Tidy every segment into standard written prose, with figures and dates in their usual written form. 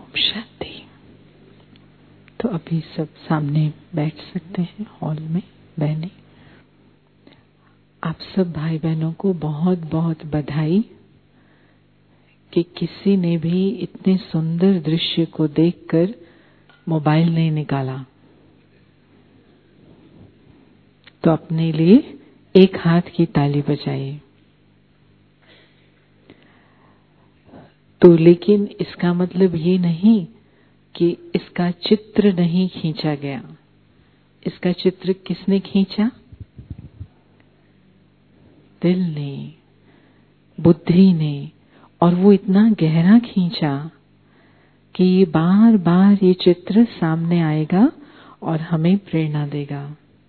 ओम शांति। तो अभी सब सामने बैठ सकते हैं हॉल में। बहनें, आप सब भाई बहनों को बहुत बहुत बधाई कि किसी ने भी इतने सुंदर दृश्य को देखकर मोबाइल नहीं निकाला। तो अपने लिए एक हाथ की ताली बजाइए। तो लेकिन इसका मतलब ये नहीं कि इसका चित्र नहीं खींचा गया। इसका चित्र किसने खींचा? दिल ने, बुद्धि ने। और वो इतना गहरा खींचा कि ये बार बार ये चित्र सामने आएगा और हमें प्रेरणा देगा।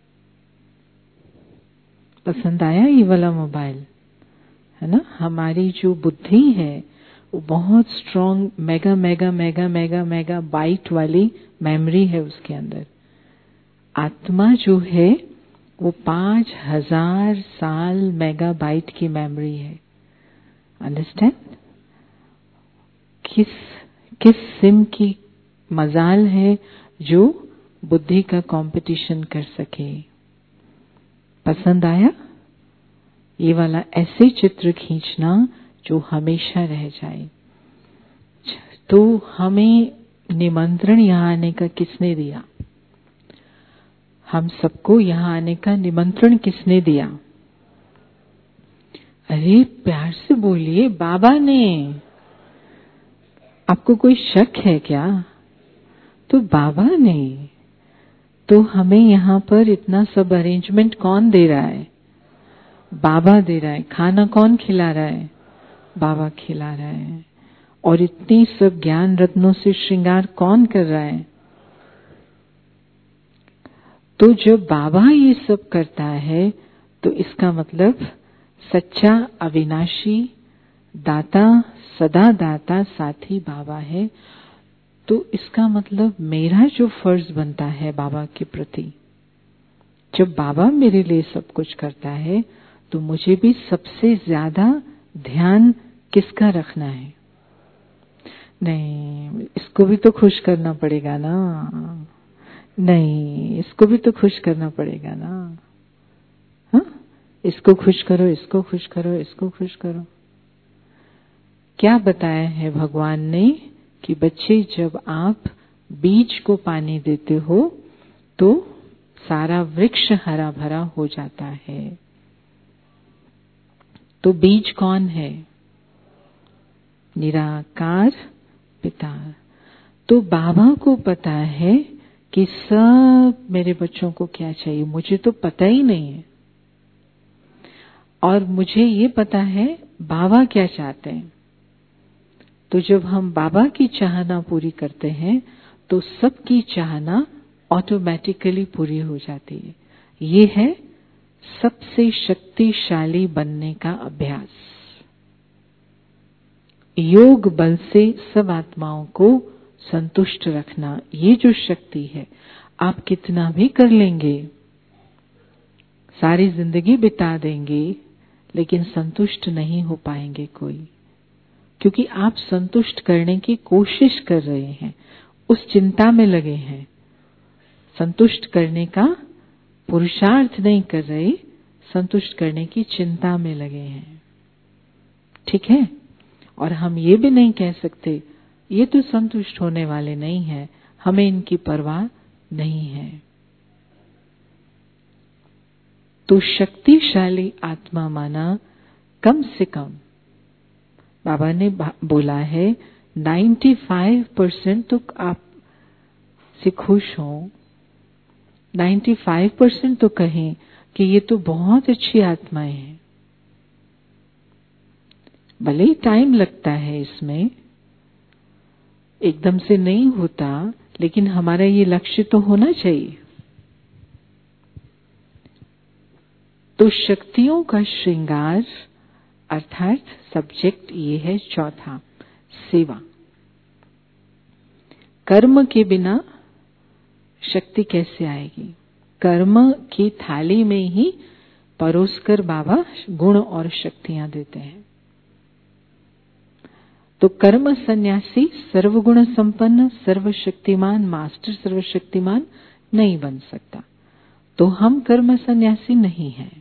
पसंद आया ये वाला मोबाइल? है ना? हमारी जो बुद्धि है वो बहुत strong mega mega mega mega mega byte वाली मेमोरी है उसके अंदर। आत्मा जो है वो 5000 साल मेगा बाइट की मेमोरी है। अंडरस्टैंड? किस सिम की मजाल है जो बुद्धि का कंपटीशन कर सके। पसंद आया ये वाला? ऐसे चित्र खींचना जो हमेशा रह जाए। तो हमें निमंत्रण यहाँ आने का किसने दिया? हम सबको यहाँ आने का निमंत्रण किसने दिया? अरे प्यार से बोलिए, बाबा ने। आपको कोई शक है क्या? तो बाबा ने। तो हमें यहाँ पर इतना सब अरेंजमेंट कौन दे रहा है? बाबा दे रहा है। खाना कौन खिला रहा है? बाबा खिला रहा है। और इतनी सब ज्ञान रत्नों से श्रृंगार कौन कर रहा है? तो जब बाबा ये सब करता है तो इसका मतलब सच्चा अविनाशी दाता, सदा दाता साथी बाबा है। तो इसका मतलब मेरा जो फर्ज बनता है बाबा के प्रति, जब बाबा मेरे लिए सब कुछ करता है तो मुझे भी सबसे ज्यादा ध्यान किसका रखना है? नहीं, इसको भी तो खुश करना पड़ेगा ना। नहीं, इसको भी तो खुश करना पड़ेगा ना। हाँ, इसको खुश करो, इसको खुश करो, इसको खुश करो। क्या बताया है भगवान ने कि बच्चे जब आप बीज को पानी देते हो तो सारा वृक्ष हरा भरा हो जाता है। तो बीज कौन है? निराकार पिता। तो बाबा को पता है कि सब मेरे बच्चों को क्या चाहिए, मुझे तो पता ही नहीं है। और मुझे ये पता है बाबा क्या चाहते हैं। तो जब हम बाबा की चाहना पूरी करते हैं तो सबकी चाहना ऑटोमेटिकली पूरी हो जाती है। ये है सबसे शक्तिशाली बनने का अभ्यास। योग बल से सब आत्माओं को संतुष्ट रखना, ये जो शक्ति है, आप कितना भी कर लेंगे, सारी जिंदगी बिता देंगे, लेकिन संतुष्ट नहीं हो पाएंगे कोई। क्योंकि आप संतुष्ट करने की कोशिश कर रहे हैं, उस चिंता में लगे हैं। संतुष्ट करने का पुरुषार्थ नहीं कर रहे, संतुष्ट करने की चिंता में लगे हैं। ठीक है? और हम ये भी नहीं कह सकते ये तो संतुष्ट होने वाले नहीं हैं, हमें इनकी परवाह नहीं है। तो शक्तिशाली आत्मा माना कम से कम बाबा ने बोला है 95% तो आप से खुश हो। 95% तो कहें कि ये तो बहुत अच्छी आत्माएं हैं। भले ही टाइम लगता है, इसमें एकदम से नहीं होता, लेकिन हमारा ये लक्ष्य तो होना चाहिए। तो शक्तियों का श्रृंगार अर्थात सब्जेक्ट ये है चौथा, सेवा। कर्म के बिना शक्ति कैसे आएगी? कर्म की थाली में ही परोसकर बाबा गुण और शक्तियां देते हैं। तो कर्म सन्यासी सर्वगुण संपन्न सर्वशक्तिमान मास्टर सर्वशक्तिमान नहीं बन सकता। तो हम कर्म सन्यासी नहीं हैं।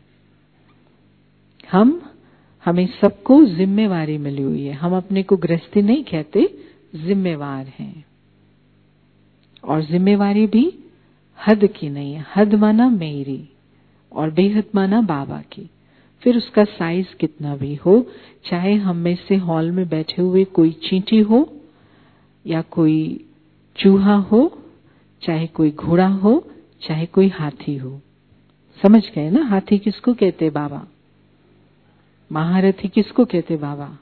हमें सबको जिम्मेवारी मिली हुई है। हम अपने को गृहस्थी नहीं कहते, जिम्मेवार हैं। और जिम्मेवारी भी हद की नहीं है। हद माना मेरी और बेहद माना बाबा की। फिर उसका साइज कितना भी हो, चाहे हम में से हॉल में बैठे हुए कोई चींटी हो या कोई चूहा हो, चाहे कोई घोड़ा हो, चाहे कोई हाथी हो। समझ गए ना? हाथी किसको कहते बाबा? महारथी किसको कहते बाबा?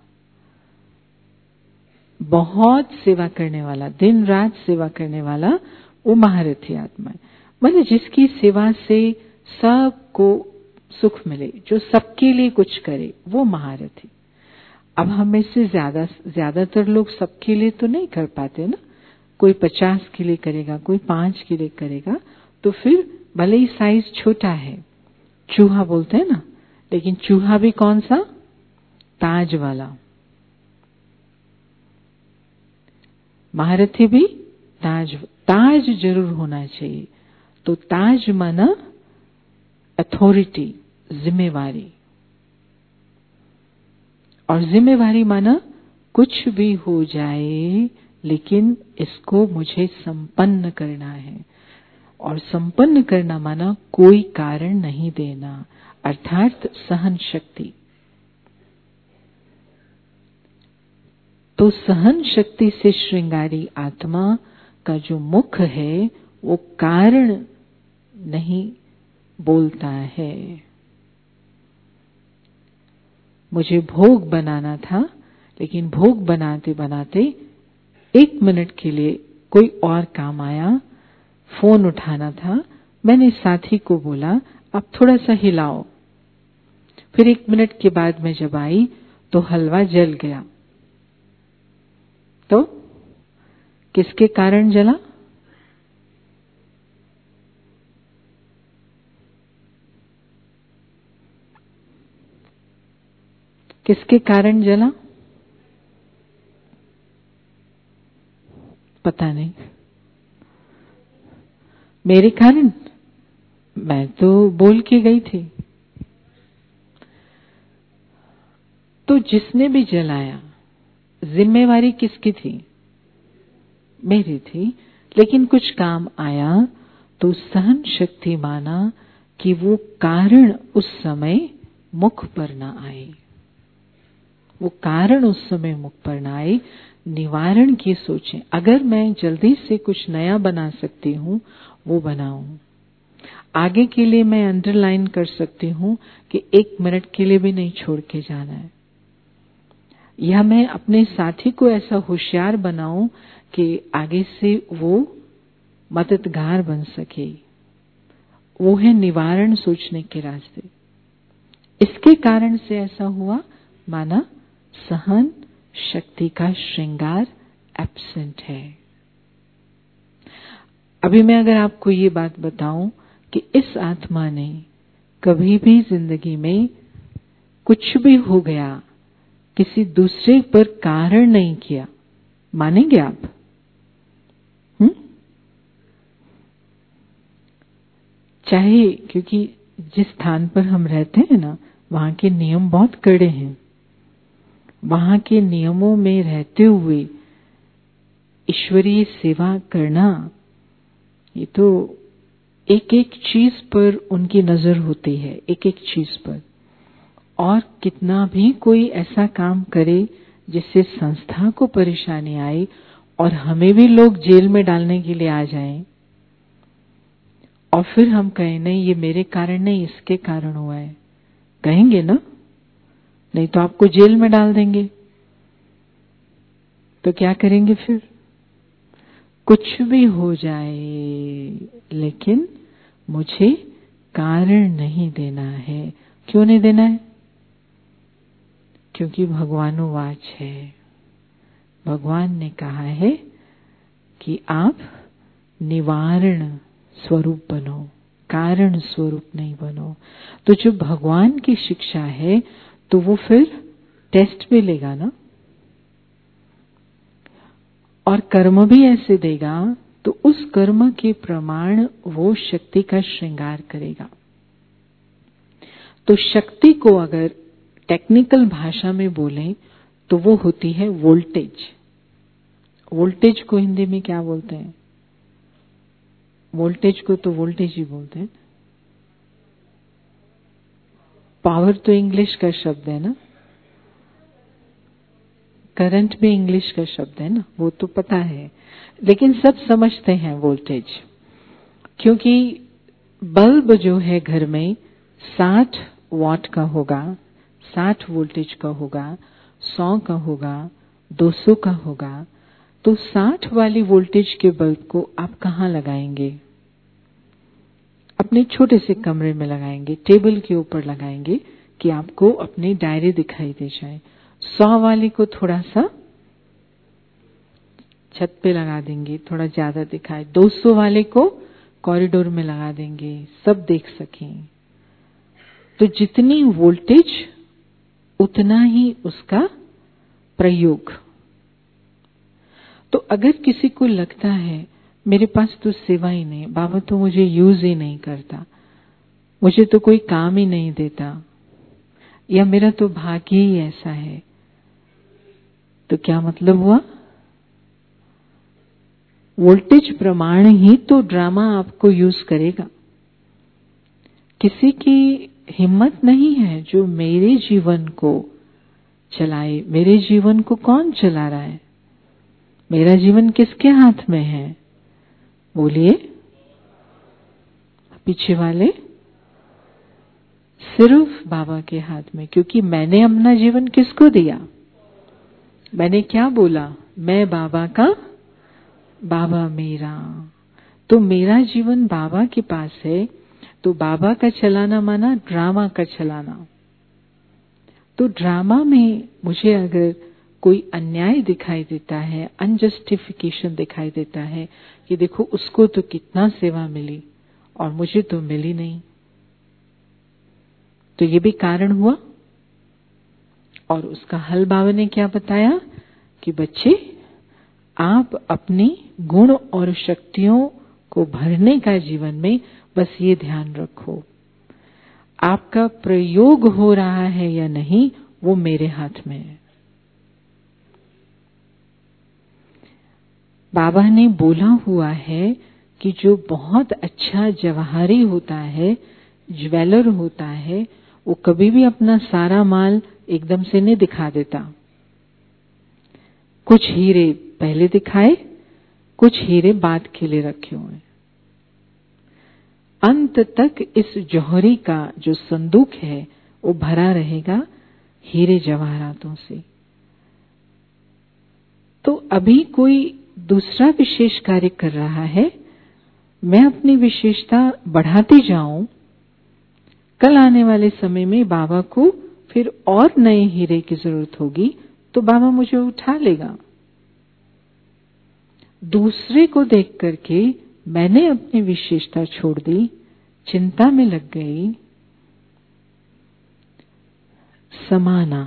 बहुत सेवा करने वाला, दिन रात सेवा करने वाला, वो महारथी आत्मा है। मतलब जिसकी सेवा से सबको सुख मिले, जो सबके लिए कुछ करे, वो महारथी। अब हम में से ज्यादातर लोग सबके लिए तो नहीं कर पाते ना। कोई 50 के लिए करेगा, कोई 5 के लिए करेगा, तो फिर भले ही साइज छोटा है, चूहा बोलते हैं ना, लेकिन चूहा भी कौन सा? ताज वाला। महारथी भी ताज जरूर होना चाहिए। तो ताज माना अथॉरिटी, जिम्मेवारी। और जिम्मेवारी माना कुछ भी हो जाए, लेकिन इसको मुझे संपन्न करना है। और संपन्न करना माना कोई कारण नहीं देना, अर्थात सहन शक्ति। तो सहन शक्ति से श्रृंगारी आत्मा का जो मुख है, वो कारण नहीं बोलता है। मुझे भोग बनाना था, लेकिन भोग बनाते बनाते 1 मिनट के लिए कोई और काम आया, फोन उठाना था। मैंने साथी को बोला, आप थोड़ा सा हिलाओ। फिर 1 मिनट के बाद मैं जब आई तो हलवा जल गया। तो किसके कारण जला? किसके कारण जला? पता नहीं। मेरे कारण? मैं तो बोल के गई थी। तो जिसने भी जलाया, जिम्मेवारी किसकी थी? मेरी थी। लेकिन कुछ काम आया तो सहन शक्ति माना कि वो कारण उस समय मुख पर ना आए। वो कारण उस समय मुख पर ना आए। निवारण की सोचें। अगर मैं जल्दी से कुछ नया बना सकती हूँ, वो बनाऊं। आगे के लिए मैं अंडरलाइन कर सकती हूँ कि 1 मिनट के लिए भी नहीं छोड़ के जाना है। या मैं अपने साथी को ऐसा होशियार बनाऊं कि आगे से वो मददगार बन सके। वो है निवारण सोचने के रास्ते। इसके कारण से ऐसा हुआ, माना सहन शक्ति का श्रृंगार एब्सेंट है। अभी मैं अगर आपको ये बात बताऊं कि इस आत्मा ने कभी भी जिंदगी में कुछ भी हो गया, किसी दूसरे पर कारण नहीं किया, मानेंगे आप? चाहे, क्योंकि जिस स्थान पर हम रहते हैं ना, वहां के नियम बहुत कड़े हैं। वहां के नियमों में रहते हुए ईश्वरीय सेवा करना, ये तो एक एक चीज पर उनकी नजर होती है, एक एक चीज पर। और कितना भी कोई ऐसा काम करे जिससे संस्था को परेशानी आए और हमें भी लोग जेल में डालने के लिए आ जाएं, और फिर हम कहें नहीं ये मेरे कारण नहीं, इसके कारण हुआ है, कहेंगे ना? नहीं तो आपको जेल में डाल देंगे। तो क्या करेंगे फिर? कुछ भी हो जाए, लेकिन मुझे कारण नहीं देना है। क्यों नहीं देना है? क्योंकि भगवानुवाच है। भगवान ने कहा है कि आप निवारण स्वरूप बनो, कारण स्वरूप नहीं बनो। तो जो भगवान की शिक्षा है, तो वो फिर टेस्ट भी लेगा ना। और कर्म भी ऐसे देगा तो उस कर्म के प्रमाण वो शक्ति का श्रृंगार करेगा। तो शक्ति को अगर टेक्निकल भाषा में बोलें तो वो होती है वोल्टेज। वोल्टेज को हिंदी में क्या बोलते हैं? वोल्टेज को तो वोल्टेज ही बोलते हैं। पावर तो इंग्लिश का शब्द है ना, करंट भी इंग्लिश का शब्द है ना, वो तो पता है, लेकिन सब समझते हैं वोल्टेज। क्योंकि बल्ब जो है घर में 60 वॉट का होगा, 60 वोल्टेज का होगा, 100 का होगा, 200 का होगा। तो 60 वाली वोल्टेज के बल्ब को आप कहाँ लगाएंगे? अपने छोटे से कमरे में लगाएंगे, टेबल के ऊपर लगाएंगे कि आपको अपनी डायरी दिखाई दे जाए। 100 वाले को थोड़ा सा छत पे लगा देंगे, थोड़ा ज्यादा दिखाए। 200 वाले को कॉरिडोर में लगा देंगे, सब देख सकें। तो जितनी वोल्टेज उतना ही उसका प्रयोग। तो अगर किसी को लगता है मेरे पास तो सेवा ही नहीं, बाबा तो मुझे यूज ही नहीं करता, मुझे तो कोई काम ही नहीं देता, या मेरा तो भाग्य ही ऐसा है, तो क्या मतलब हुआ? वोल्टेज प्रमाण ही तो ड्रामा आपको यूज करेगा। किसी की हिम्मत नहीं है जो मेरे जीवन को चलाए। मेरे जीवन को कौन चला रहा है? मेरा जीवन किसके हाथ में है? बोलिए पीछे वाले। सिर्फ बाबा के हाथ में। क्योंकि मैंने अपना जीवन किसको दिया? मैंने क्या बोला? मैं बाबा का, बाबा मेरा। तो मेरा जीवन बाबा के पास है। तो बाबा का चलाना माना ड्रामा का चलाना। तो ड्रामा में मुझे अगर कोई अन्याय दिखाई देता है, अनजस्टिफिकेशन दिखाई देता है कि देखो उसको तो कितना सेवा मिली और मुझे तो मिली नहीं, तो ये भी कारण हुआ। और उसका हल बाबा ने क्या बताया कि बच्चे आप अपनी गुण और शक्तियों को भरने का जीवन में बस ये ध्यान रखो, आपका प्रयोग हो रहा है या नहीं वो मेरे हाथ में है। बाबा ने बोला हुआ है कि जो बहुत अच्छा जवाहरी होता है, ज्वेलर होता है, वो कभी भी अपना सारा माल एकदम से नहीं दिखा देता। कुछ हीरे पहले दिखाए, कुछ हीरे बाद के लिए रखे हुए। अंत तक इस जौहरी का जो संदूक है वो भरा रहेगा हीरे जवाहरातों से। तो अभी कोई दूसरा विशेष कार्य कर रहा है, मैं अपनी विशेषता बढ़ाती जाऊं, कल आने वाले समय में बाबा को फिर और नए हीरे की जरूरत होगी तो बाबा मुझे उठा लेगा। दूसरे को देख करके मैंने अपनी विशेषता छोड़ दी, चिंता में लग गई। समाना,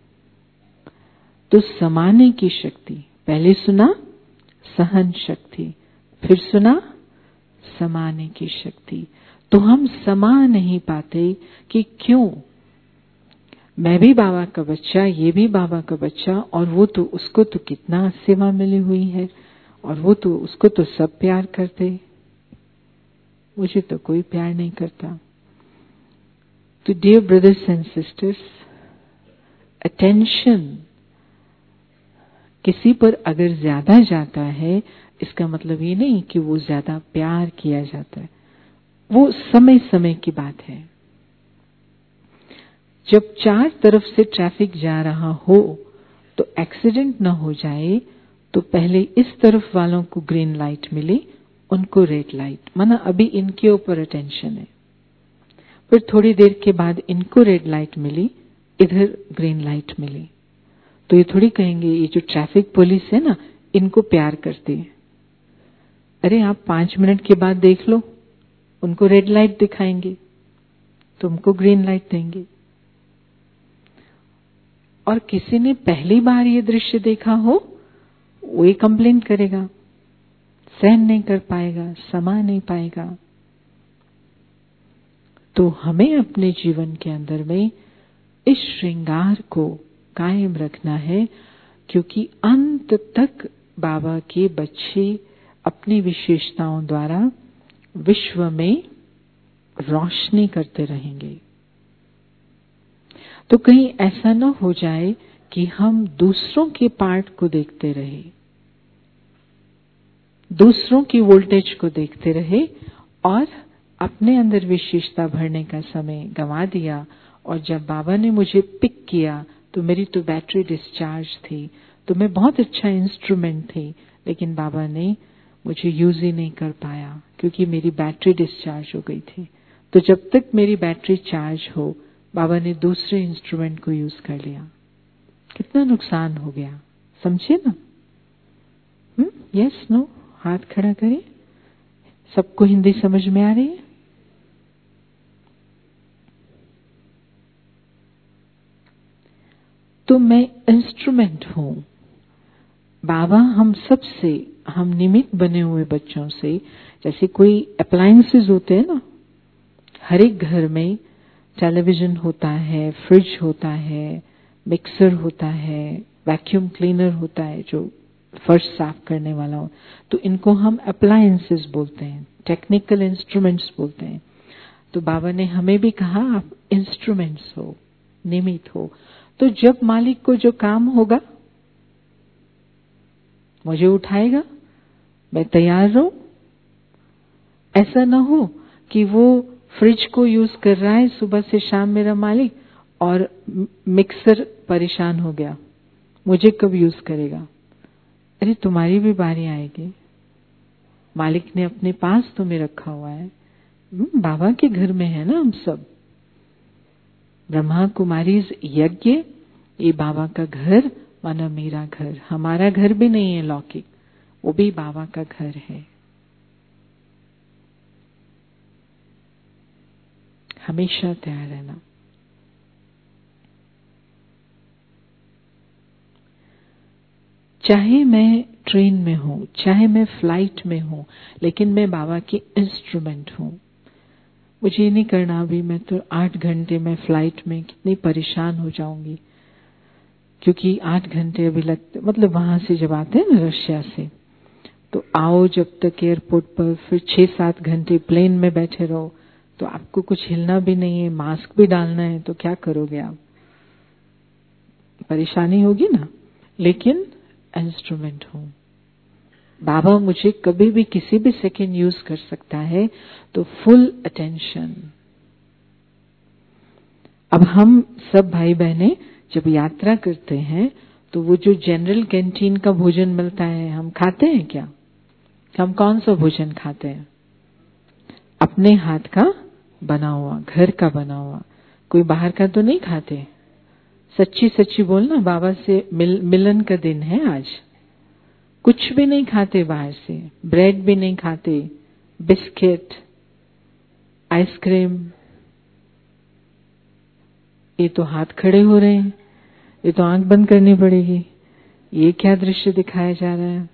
तो समाने की शक्ति। पहले सुना सहन शक्ति, फिर सुना समाने की शक्ति। तो हम समा नहीं पाते कि क्यों? मैं भी बाबा का बच्चा, ये भी बाबा का बच्चा, और वो तो उसको तो कितना सेवा मिली हुई है, और वो तो उसको तो सब प्यार करते, मुझे तो कोई प्यार नहीं करता। तो dear brothers and sisters, attention किसी पर अगर ज्यादा जाता है, इसका मतलब ये नहीं कि वो ज्यादा प्यार किया जाता है, वो समय समय की बात है। जब चार तरफ से ट्रैफिक जा रहा हो तो एक्सीडेंट न हो जाए, तो पहले इस तरफ वालों को ग्रीन लाइट मिली, उनको रेड लाइट, माना अभी इनके ऊपर अटेंशन है, फिर थोड़ी देर के बाद इनको रेड लाइट मिली, इधर ग्रीन लाइट मिली, तो ये थोड़ी कहेंगे ये जो ट्रैफिक पुलिस है ना, इनको प्यार करती है। अरे आप 5 मिनट के बाद देख लो, उनको रेड लाइट दिखाएंगे, तुमको ग्रीन लाइट देंगे। और किसी ने पहली बार ये दृश्य देखा हो वो ये कंप्लेंट करेगा, सहन नहीं कर पाएगा, समा नहीं पाएगा। तो हमें अपने जीवन के अंदर में इस श्रृंगार को कायम रखना है, क्योंकि अंत तक बाबा के बच्चे अपनी विशेषताओं द्वारा विश्व में रोशनी करते रहेंगे। तो कहीं ऐसा न हो जाए कि हम दूसरों के पार्ट को देखते रहे, दूसरों की वोल्टेज को देखते रहे और अपने अंदर विशेषता भरने का समय गंवा दिया। और जब बाबा ने मुझे पिक किया तो मेरी तो बैटरी डिस्चार्ज थी, तो मैं बहुत अच्छा इंस्ट्रूमेंट थी, लेकिन बाबा ने मुझे यूज ही नहीं कर पाया क्योंकि मेरी बैटरी डिस्चार्ज हो गई थी। तो जब तक मेरी बैटरी चार्ज हो, बाबा ने दूसरे इंस्ट्रूमेंट को यूज कर लिया। कितना नुकसान हो गया, समझे ना? Yes no? हाथ खड़ा करें। सबको हिंदी समझ में आ रही है? तो मैं इंस्ट्रूमेंट हूं। बाबा हम सब से, हम निमित्त बने हुए बच्चों से, जैसे कोई अप्लायंसेस होते हैं ना, हर एक घर में टेलीविजन होता है, फ्रिज होता है, मिक्सर होता है, वैक्यूम क्लीनर होता है जो फर्श साफ करने वाला हो, तो इनको हम अप्लायंसेस बोलते हैं, टेक्निकल इंस्ट्रूमेंट्स बोलते हैं। तो बाबा ने हमें भी कहा आप इंस्ट्रूमेंट्स हो, निमित्त हो। तो जब मालिक को जो काम होगा मुझे उठाएगा, मैं तैयार रहूं। ऐसा ना हो कि वो फ्रिज को यूज कर रहा है सुबह से शाम मेरा मालिक, और मिक्सर परेशान हो गया, मुझे कब यूज करेगा? अरे तुम्हारी भी बारी आएगी, मालिक ने अपने पास तुम्हें रखा हुआ है। बाबा के घर में है ना हम सब। ब्रह्मा कुमारी यज्ञ, ये बाबा का घर माना मेरा घर। हमारा घर भी नहीं है लौकिक, वो भी बाबा का घर है। हमेशा तैयार रहना। चाहे मैं ट्रेन में हूं, चाहे मैं फ्लाइट में हूं, लेकिन मैं बाबा की इंस्ट्रूमेंट हूं। मुझे ये नहीं करना अभी मैं तो 8 घंटे में फ्लाइट में कितनी परेशान हो जाऊंगी, क्योंकि 8 घंटे अभी लगते, मतलब वहां से जब आते हैं ना रशिया से, तो आओ जब तक एयरपोर्ट पर, फिर 6-7 घंटे प्लेन में बैठे रहो, तो आपको कुछ हिलना भी नहीं है, मास्क भी डालना है, तो क्या करोगे आप? परेशानी होगी ना। लेकिन इंस्ट्रूमेंट हूं, बाबा मुझे कभी भी किसी भी सेकंड यूज कर सकता है, तो फुल अटेंशन। अब हम सब भाई बहनें जब यात्रा करते हैं तो वो जो जनरल कैंटीन का भोजन मिलता है, हम खाते हैं क्या? हम कौन सा भोजन खाते हैं? अपने हाथ का बना हुआ, घर का बना हुआ, कोई बाहर का तो नहीं खाते। सच्ची सच्ची बोलना, बाबा से मिलन का दिन है आज। कुछ भी नहीं खाते बाहर से, ब्रेड भी नहीं खाते, बिस्किट, आइसक्रीम। ये तो हाथ खड़े हो रहे हैं, ये तो आंख बंद करनी पड़ेगी। ये क्या दृश्य दिखाया जा रहा है?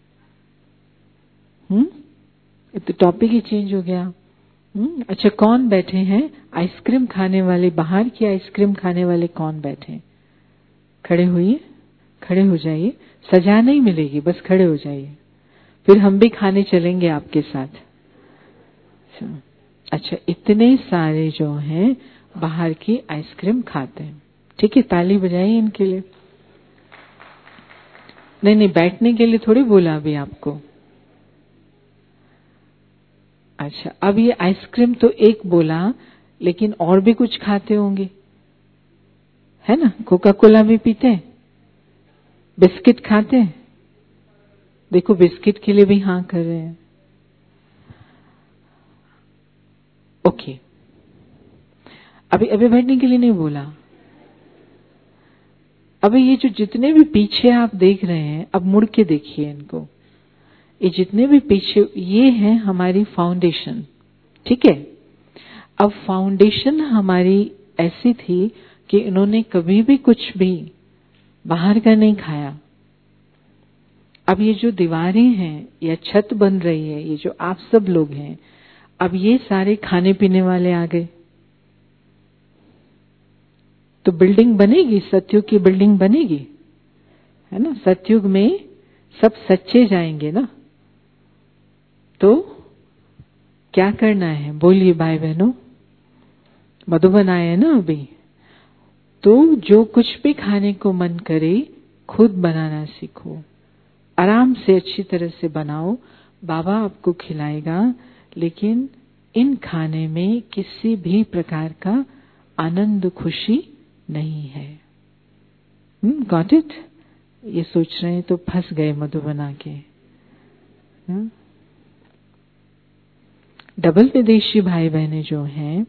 ये तो टॉपिक ही चेंज हो गया। अच्छा, कौन बैठे हैं आइसक्रीम खाने वाले? बाहर की आइसक्रीम खाने वाले कौन बैठे? खड़े होइए, खड़े हो जाइए। सजा नहीं मिलेगी, बस खड़े हो जाइए, फिर हम भी खाने चलेंगे आपके साथ। अच्छा, इतने सारे जो हैं बाहर की आइसक्रीम खाते हैं। ठीक है, ताली बजाइए इनके लिए। नहीं नहीं, बैठने के लिए थोड़ी बोला अभी आपको। अच्छा, अब ये आइसक्रीम तो एक बोला, लेकिन और भी कुछ खाते होंगे, है ना? कोका कोला भी पीते हैं, बिस्किट खाते हैं। देखो, बिस्किट के लिए भी हाँ कर रहे हैं। ओके, अभी अभी बैठने के लिए नहीं बोला। अभी ये जो जितने भी पीछे आप देख रहे हैं, अब मुड़ के देखिए इनको। ये जितने भी पीछे, ये है हमारी फाउंडेशन। ठीक है, अब फाउंडेशन हमारी ऐसी थी कि इन्होंने कभी भी कुछ भी बाहर का नहीं खाया। अब ये जो दीवारें हैं या छत बन रही है, ये जो आप सब लोग हैं, अब ये सारे खाने पीने वाले आ गए, तो बिल्डिंग बनेगी, सतयुग की बिल्डिंग बनेगी, है ना। सतयुग में सब सच्चे जाएंगे ना। तो क्या करना है, बोलिए भाई बहनों। मधुबन आए हैं ना अभी, तो जो कुछ भी खाने को मन करे खुद बनाना सीखो, आराम से अच्छी तरह से बनाओ, बाबा आपको खिलाएगा। लेकिन इन खाने में किसी भी प्रकार का आनंद खुशी नहीं है। Got it. ये सोच रहे हैं तो फंस गए मधुबन आके। डबल विदेशी भाई बहनें जो हैं,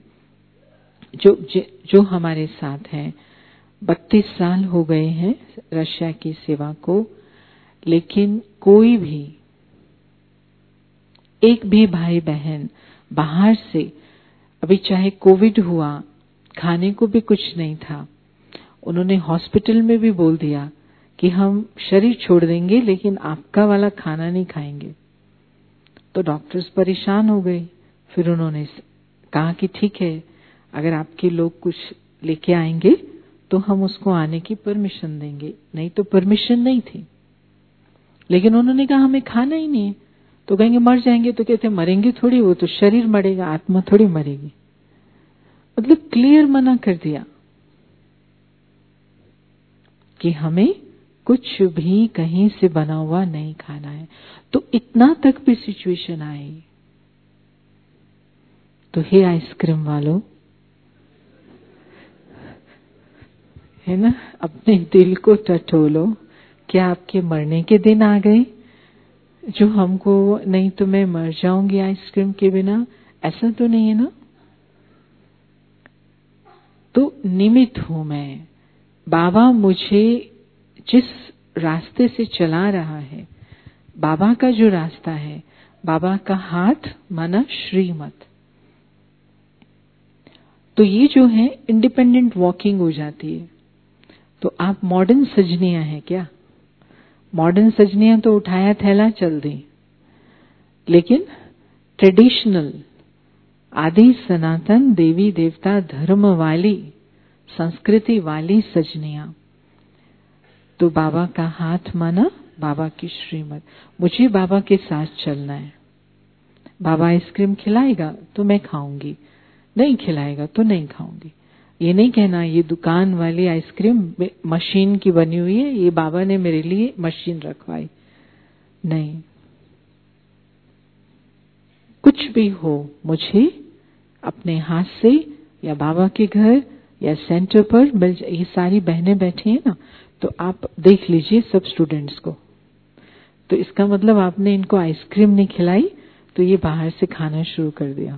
जो हमारे साथ हैं, 32 साल हो गए हैं रशिया की सेवा को, लेकिन कोई भी एक भी भाई बहन बाहर से, अभी चाहे कोविड हुआ, खाने को भी कुछ नहीं था, उन्होंने हॉस्पिटल में भी बोल दिया कि हम शरीर छोड़ देंगे लेकिन आपका वाला खाना नहीं खाएंगे। तो डॉक्टर्स परेशान हो गए। फिर उन्होंने कहा कि ठीक है, अगर आपके लोग कुछ लेके आएंगे तो हम उसको आने की परमिशन देंगे, नहीं तो परमिशन नहीं थी। लेकिन उन्होंने कहा हमें खाना ही नहीं है। तो कहेंगे मर जाएंगे, तो कहते मरेंगे थोड़ी, वो तो शरीर मरेगा, आत्मा थोड़ी मरेगी। मतलब क्लियर मना कर दिया कि हमें कुछ भी कहीं से बना हुआ नहीं खाना है। तो इतना तक भी सिचुएशन आई। तो हे आइसक्रीम वालों, है ना, अपने दिल को टटोलो। क्या आपके मरने के दिन आ गए जो हमको, नहीं तो मैं मर जाऊंगी आइसक्रीम के बिना, ऐसा तो नहीं है ना। तो निमित्त हूं मैं। बाबा मुझे जिस रास्ते से चला रहा है, बाबा का जो रास्ता है, बाबा का हाथ माना श्रीमत, तो ये जो है इंडिपेंडेंट वॉकिंग हो जाती है। तो आप मॉडर्न सजनियां हैं क्या? मॉडर्न सजनियां तो उठाया थैला चल दी, लेकिन ट्रेडिशनल आदि सनातन देवी देवता धर्म वाली, संस्कृति वाली सजनियां, तो बाबा का हाथ माना बाबा की श्रीमत। मुझे बाबा के साथ चलना है। बाबा आइसक्रीम खिलाएगा तो मैं खाऊंगी, नहीं खिलाएगा तो नहीं खाऊंगी। ये नहीं कहना ये दुकान वाली आइसक्रीम मशीन की बनी हुई है, ये बाबा ने मेरे लिए मशीन रखवाई, नहीं। कुछ भी हो, मुझे अपने हाथ से या बाबा के घर या सेंटर पर मिल जाए। ये सारी बहनें बैठी हैं ना, तो आप देख लीजिए सब स्टूडेंट्स को। तो इसका मतलब आपने इनको आइसक्रीम नहीं खिलाई, तो ये बाहर से खाना शुरू कर दिया।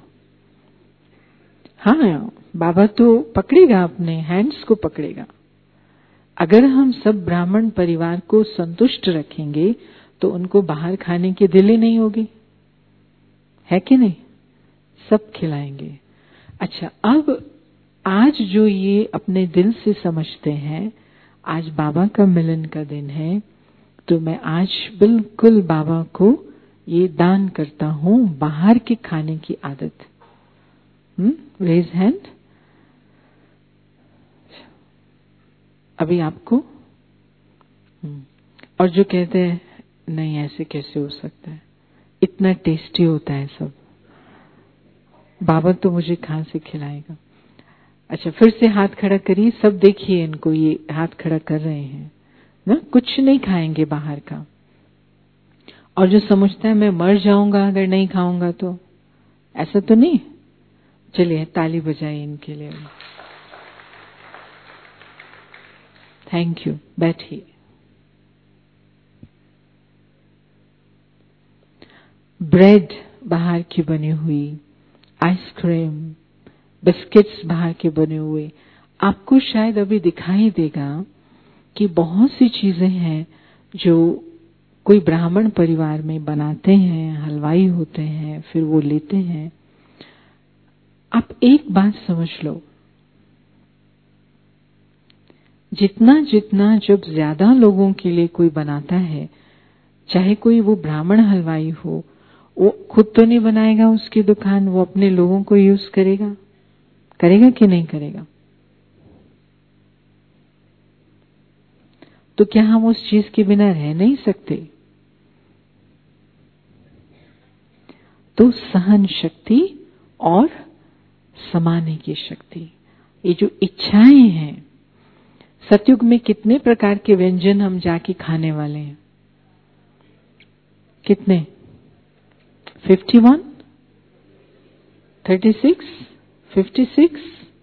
हाँ, बाबा तो पकड़ेगा, अपने हैंड्स को पकड़ेगा। अगर हम सब ब्राह्मण परिवार को संतुष्ट रखेंगे तो उनको बाहर खाने की दिल ही नहीं होगी, है कि नहीं? सब खिलाएंगे। अच्छा, अब आज जो ये अपने दिल से समझते हैं, आज बाबा का मिलन का दिन है, तो मैं आज बिल्कुल बाबा को ये दान करता हूं, बाहर के खाने की आदत। Raise hand. अभी आपको और जो कहते हैं नहीं ऐसे कैसे हो सकता है, इतना टेस्टी होता है सब, बाबा तो मुझे कहां से खिलाएगा। अच्छा, फिर से हाथ खड़ा करिए, सब देखिए इनको, ये हाथ खड़ा कर रहे हैं ना, कुछ नहीं खाएंगे बाहर का। और जो समझता है मैं मर जाऊंगा अगर नहीं खाऊंगा, तो ऐसा तो नहीं। चलिए ताली बजाइए इनके लिए। थैंक यू, बैठिए। ब्रेड बाहर की बनी हुई, आइसक्रीम, बिस्किट्स बाहर के बने हुए, आपको शायद अभी दिखाई देगा कि बहुत सी चीजें हैं जो कोई ब्राह्मण परिवार में बनाते हैं, हलवाई होते हैं, फिर वो लेते हैं। आप एक बात समझ लो, जितना जितना जब ज्यादा लोगों के लिए कोई बनाता है, चाहे कोई वो ब्राह्मण हलवाई हो, वो खुद तो नहीं बनाएगा उसकी दुकान, वो अपने लोगों को यूज करेगा, करेगा कि नहीं करेगा? तो क्या हम उस चीज के बिना रह नहीं सकते? तो सहन शक्ति और समाने की शक्ति, ये जो इच्छाएं हैं, सतयुग में कितने प्रकार के व्यंजन हम जाके खाने वाले हैं? कितने? 51, 36, 56,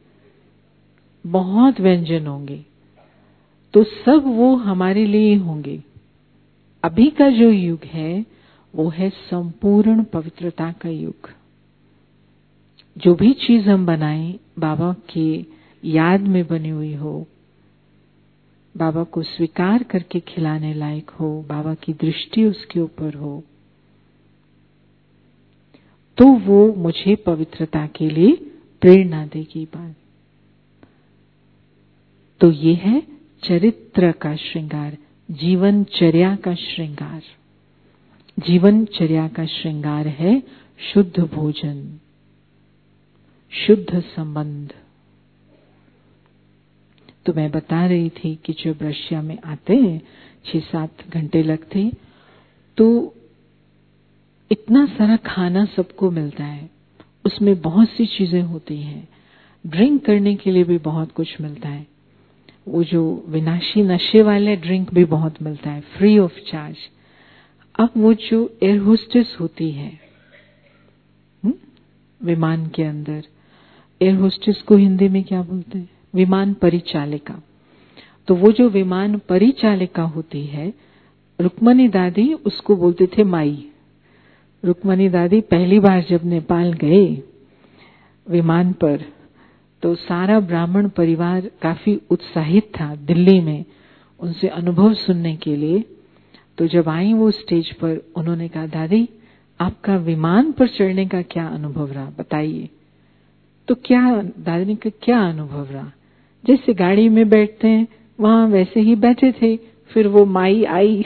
बहुत व्यंजन होंगे। तो सब वो हमारे लिए होंगे। अभी का जो युग है वो है संपूर्ण पवित्रता का युग। जो भी चीज हम बनाएं बाबा के याद में बनी हुई हो, बाबा को स्वीकार करके खिलाने लायक हो, बाबा की दृष्टि उसके ऊपर हो, तो वो मुझे पवित्रता के लिए प्रेरणा देगी बात। तो ये है चरित्र का श्रृंगार, जीवनचर्या का श्रृंगार। जीवनचर्या का श्रृंगार है शुद्ध भोजन, शुद्ध संबंध। तो मैं बता रही थी कि जब रशिया में आते हैं 6-7 घंटे लगते, तो इतना सारा खाना सबको मिलता है, उसमें बहुत सी चीजें होती हैं, ड्रिंक करने के लिए भी बहुत कुछ मिलता है, वो जो विनाशी नशे वाले ड्रिंक भी बहुत मिलता है फ्री ऑफ चार्ज। अब वो जो एयर होस्टेस होती है विमान के अंदर, एयर होस्टेस को हिंदी में क्या बोलते हैं? विमान परिचालिका। तो वो जो विमान परिचालिका होती है, रुक्मणी दादी उसको बोलते थे माई। रुक्मणी दादी पहली बार जब नेपाल गए विमान पर, तो सारा ब्राह्मण परिवार काफी उत्साहित था दिल्ली में उनसे अनुभव सुनने के लिए। तो जब आई वो स्टेज पर, उन्होंने कहा दादी आपका विमान पर चढ़ने का क्या अनुभव रहा, बताइए। तो क्या दादी ने कहा क्या अनुभव रहा? जैसे गाड़ी में बैठते हैं वहां वैसे ही बैठे थे, फिर वो माई आई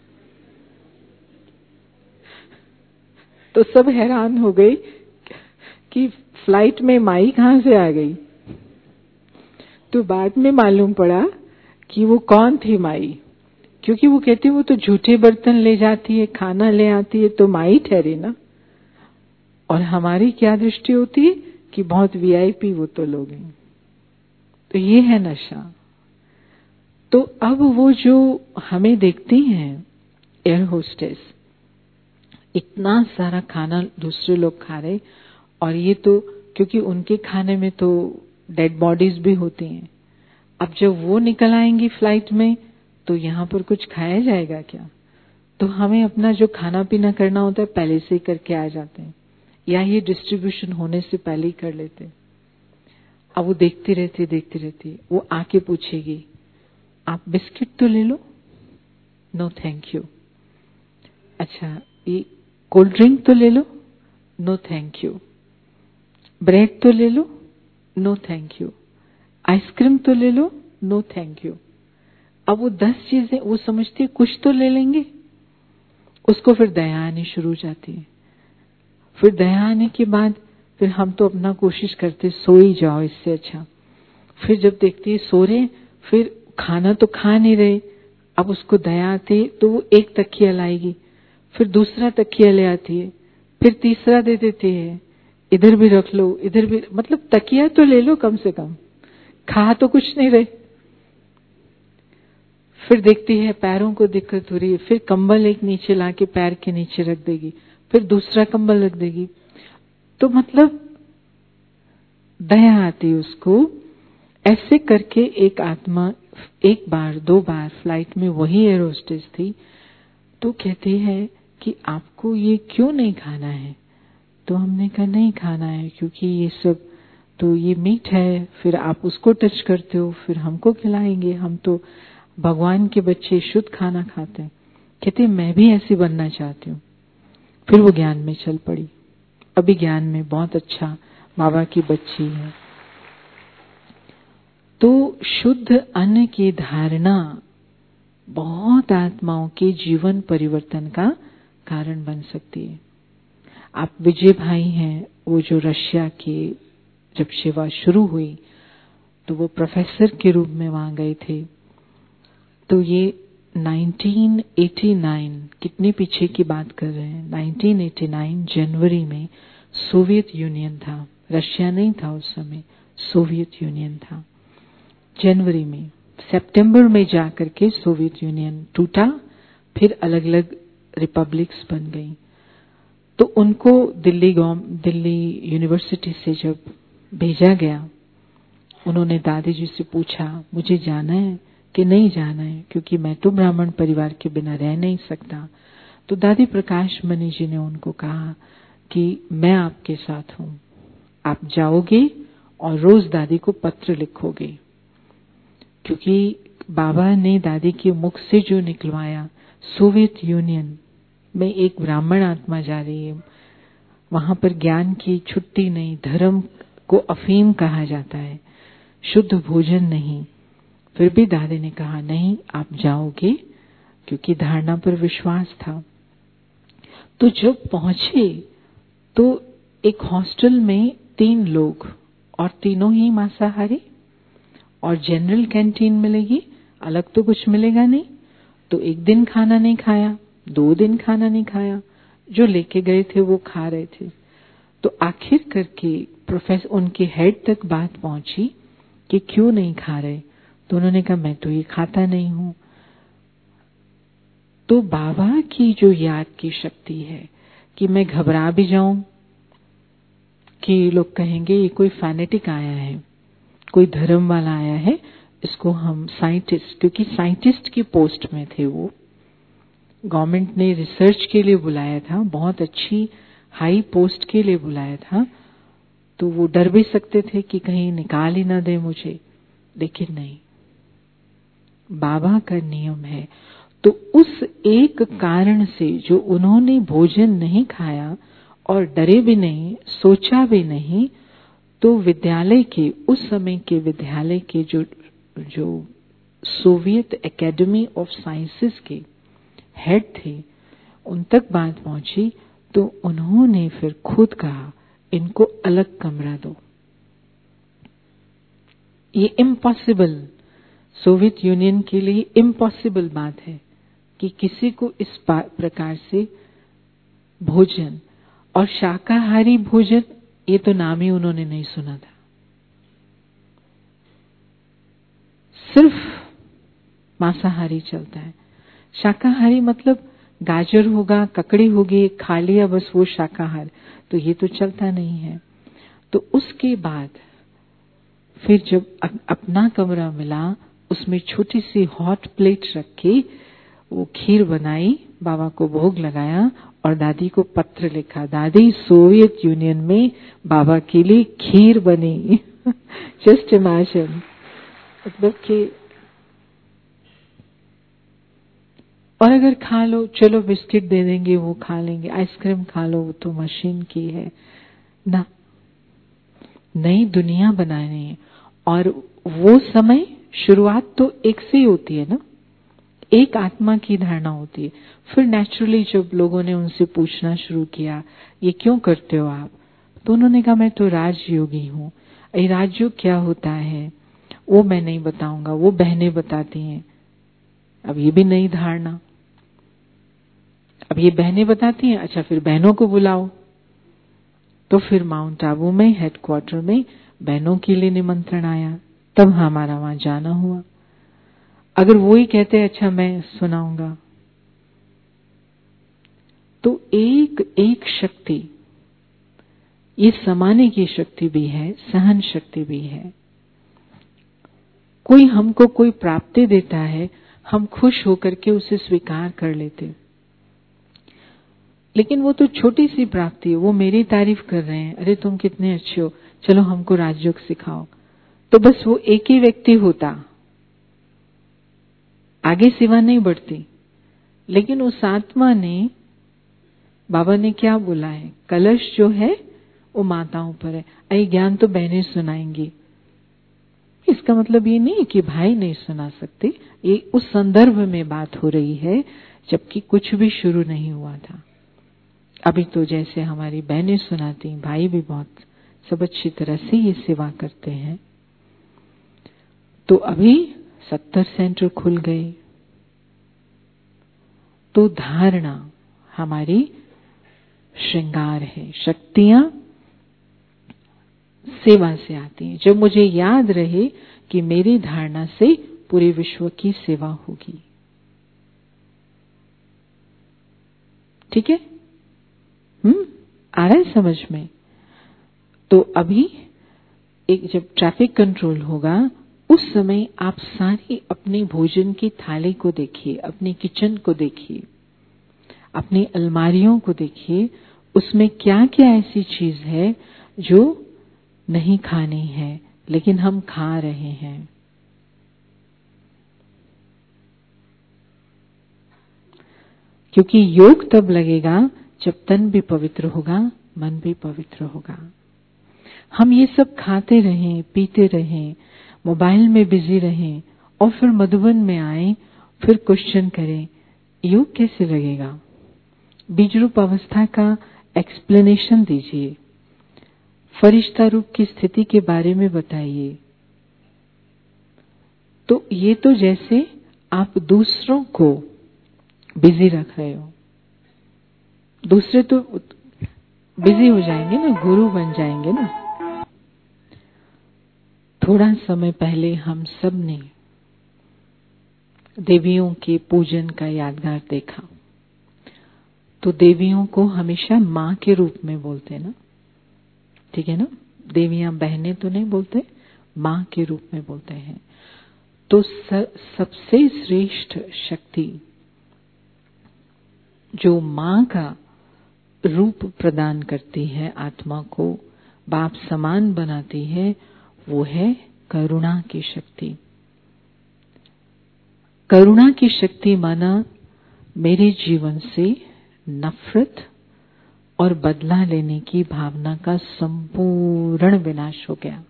तो सब हैरान हो गए कि फ्लाइट में माई कहां से आ गई। तो बाद में मालूम पड़ा कि वो कौन थी माई, क्योंकि वो कहती वो तो झूठे बर्तन ले जाती है, खाना ले आती है, तो माई ठहरी ना। और हमारी क्या दृष्टि होती है कि बहुत वीआईपी वो तो लोग हैं। तो ये है नशा। तो अब वो जो हमें देखती हैं एयर होस्टेस, इतना सारा खाना दूसरे लोग खा रहे, और ये तो क्योंकि उनके खाने में तो डेड बॉडीज भी होती हैं। अब जब वो निकल आएंगी फ्लाइट में, तो यहाँ पर कुछ खाया जाएगा क्या? तो हमें अपना जो खाना पीना करना होता है पहले से ही करके आ जाते हैं, या ये डिस्ट्रीब्यूशन होने से पहले ही कर लेते हैं। अब वो देखती रहती, वो आके पूछेगी आप बिस्किट तो ले लो, नो थैंक यू। अच्छा ये कोल्ड ड्रिंक तो ले लो, नो थैंक यू। ब्रेड तो ले लो, नो थैंक यू। आइसक्रीम तो ले लो, नो थैंक यू। अब वो 10 चीजें वो समझती है कुछ तो ले लेंगे, उसको फिर दया आनी शुरू हो जाती है। फिर दया आने के बाद फिर हम तो अपना कोशिश करते सो ही जाओ इससे अच्छा। फिर जब देखती है सो रहे, फिर खाना तो खा नहीं रहे, अब उसको दया आती तो वो एक तकिया लाएगी, फिर दूसरा तकिया ले आती है, फिर तीसरा दे देती है, इधर भी रख लो, इधर भी, मतलब तकिया तो ले लो कम से कम, खा तो कुछ नहीं रहे। फिर देखती है पैरों को दिक्कत हो रही है, फिर कंबल एक नीचे लाके पैर के नीचे रख देगी, फिर दूसरा कंबल रख देगी। तो मतलब दया आती उसको। ऐसे करके एक आत्मा 1 बार 2 बार फ्लाइट में, वही एयर होस्टेस थी, तो कहती है कि आपको ये क्यों नहीं खाना है? तो हमने कहा नहीं खाना है क्योंकि ये सब तो ये मीट है, फिर आप उसको टच करते हो, फिर हमको खिलाएंगे, हम तो भगवान के बच्चे शुद्ध खाना खाते हैं। कहते मैं भी ऐसी बनना चाहती हूँ। फिर वो ज्ञान में चल पड़ी, अभी ज्ञान में बहुत अच्छा बाबा की बच्ची है। तो शुद्ध अन्न की धारणा बहुत आत्माओं के जीवन परिवर्तन का कारण बन सकती है। आप विजय भाई हैं, वो जो रशिया के जब सेवा शुरू हुई तो वो प्रोफेसर के रूप में वहां गए थे। तो ये 1989, कितने पीछे की बात कर रहे हैं, 1989 जनवरी में सोवियत यूनियन था, रशिया नहीं था उस समय, सोवियत यूनियन था। जनवरी में, सितंबर में जाकर के सोवियत यूनियन टूटा, फिर अलग अलग रिपब्लिक्स बन गई। तो उनको दिल्ली यूनिवर्सिटी से जब भेजा गया, उन्होंने दादी जी से पूछा मुझे जाना है कि नहीं जाना है, क्योंकि मैं तो ब्राह्मण परिवार के बिना रह नहीं सकता। तो दादी प्रकाश मणि जी ने उनको कहा कि मैं आपके साथ हूं, आप जाओगे और रोज दादी को पत्र लिखोगे, क्योंकि बाबा ने दादी के मुख से जो निकलवाया, सोवियत यूनियन में एक ब्राह्मण आत्मा जा रही है, वहां पर ज्ञान की छुट्टी नहीं, धर्म को अफीम कहा जाता है, शुद्ध भोजन नहीं। फिर भी दादी ने कहा नहीं, आप जाओगे, क्योंकि धारणा पर विश्वास था। तो जब पहुंचे तो एक हॉस्टल में 3 लोग, और तीनों ही मांसाहारी, और जनरल कैंटीन मिलेगी, अलग तो कुछ मिलेगा नहीं। तो एक दिन खाना नहीं खाया, 2 दिन खाना नहीं खाया, जो लेके गए थे वो खा रहे थे। तो आखिर करके प्रोफेसर उनके हेड तक बात पहुंची कि क्यों नहीं खा रहे। तो उन्होंने कहा मैं तो ये खाता नहीं हूं। तो बाबा की जो याद की शक्ति है कि मैं घबरा भी जाऊं कि लोग कहेंगे ये कोई फैनेटिक आया है, कोई धर्म वाला आया है, इसको हम साइंटिस्ट, क्योंकि साइंटिस्ट की पोस्ट में थे वो, गवर्नमेंट ने रिसर्च के लिए बुलाया था, बहुत अच्छी हाई पोस्ट के लिए बुलाया था। तो वो डर भी सकते थे कि कहीं निकाल ही ना दे मुझे, लेकिन नहीं, बाबा का नियम है। तो उस एक कारण से जो उन्होंने भोजन नहीं खाया और डरे भी नहीं, सोचा भी नहीं, तो विद्यालय के, उस समय के विद्यालय के जो सोवियत एकेडमी ऑफ साइंसेस के हेड थे, उन तक बात पहुंची। तो उन्होंने फिर खुद कहा इनको अलग कमरा दो। ये इम्पॉसिबल, सोवियत यूनियन के लिए इम्पॉसिबल बात है कि किसी को इस प्रकार से भोजन, और शाकाहारी भोजन, ये तो नाम ही उन्होंने नहीं सुना था। सिर्फ मांसाहारी चलता है। शाकाहारी मतलब गाजर होगा, ककड़ी होगी, खा लिया बस, वो शाकाहार, तो ये तो चलता नहीं है। तो उसके बाद फिर जब अपना कमरा मिला, उसमें छोटी सी हॉट प्लेट रखी, वो खीर बनाई, बाबा को भोग लगाया और दादी को पत्र लिखा, दादी सोवियत यूनियन में बाबा के लिए खीर बनी। जस्ट इमेजिन, मतलब कि, और अगर खा लो, चलो बिस्किट दे देंगे, वो खा लेंगे, आइसक्रीम खा लो, वो तो मशीन की है ना, नई दुनिया बनानी है। और वो समय, शुरुआत तो एक से ही होती है ना, एक आत्मा की धारणा होती है। फिर नेचुरली जब लोगों ने उनसे पूछना शुरू किया ये क्यों करते हो आप, तो उन्होंने कहा मैं तो राजयोगी हूँ। ये राजयोग क्या होता है वो मैं नहीं बताऊंगा, वो बहनें बताती हैं। अब ये भी नई धारणा, अब ये बहनें बताती हैं, अच्छा फिर बहनों को बुलाओ। तो फिर माउंट आबू में हेडक्वार्टर में बहनों के लिए निमंत्रण आया, तब हमारा वहां जाना हुआ। अगर वो ही कहते अच्छा मैं सुनाऊंगा, तो एक एक शक्ति, ये समाने की शक्ति भी है, सहन शक्ति भी है। कोई हमको कोई प्राप्ति देता है, हम खुश होकर के उसे स्वीकार कर लेते, लेकिन वो तो छोटी सी प्राप्ति है। वो मेरी तारीफ कर रहे हैं, अरे तुम कितने अच्छे हो, चलो हमको राजयोग सिखाओ, तो बस वो एक ही व्यक्ति होता, आगे सेवा नहीं बढ़ती। लेकिन उस आत्मा ने, बाबा ने क्या बोला है, कलश जो है वो माताओं पर है, अरे ज्ञान तो बहनें सुनाएंगी। इसका मतलब ये नहीं कि भाई नहीं सुना सकते, ये उस संदर्भ में बात हो रही है जबकि कुछ भी शुरू नहीं हुआ था। अभी तो जैसे हमारी बहनें सुनाती, भाई भी बहुत सब अच्छी तरह से ये सेवा करते हैं। तो अभी 70 सेंटर खुल गए। तो धारणा हमारी श्रृंगार है, शक्तियां सेवा से आती हैं। जब मुझे याद रहे कि मेरी धारणा से पूरे विश्व की सेवा होगी। ठीक है? आ रहा है समझ में? तो अभी एक जब ट्रैफिक कंट्रोल होगा उस समय आप सारी अपने भोजन की थाली को देखिए, अपनी किचन को देखिए, अपनी अलमारियों को देखिए, उसमें क्या क्या ऐसी चीज है जो नहीं खानी है लेकिन हम खा रहे हैं। क्योंकि योग तब लगेगा जब तन भी पवित्र होगा, मन भी पवित्र होगा। हम ये सब खाते रहें, पीते रहें, मोबाइल में बिजी रहें और फिर मधुबन में आए, फिर क्वेश्चन करें योग कैसे लगेगा? बीज रूप अवस्था का एक्सप्लेनेशन दीजिए, फरिश्ता रूप की स्थिति के बारे में बताइए। तो ये तो जैसे आप दूसरों को बिजी रख रहे हो, दूसरे तो बिजी हो जाएंगे ना, गुरु बन जाएंगे ना। थोड़ा समय पहले हम सब ने देवियों के पूजन का यादगार देखा। तो देवियों को हमेशा माँ के रूप में बोलते ना, ठीक है ना? देवियां बहनें तो नहीं बोलते, माँ के रूप में बोलते हैं। तो सबसे श्रेष्ठ शक्ति जो माँ का रूप प्रदान करती है, आत्मा को बाप समान बनाती है, वो है करुणा की शक्ति। करुणा की शक्ति माना मेरे जीवन से नफरत और बदला लेने की भावना का संपूर्ण विनाश हो गया।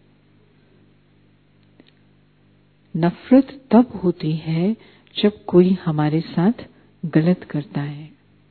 नफरत तब होती है जब कोई हमारे साथ गलत करता है।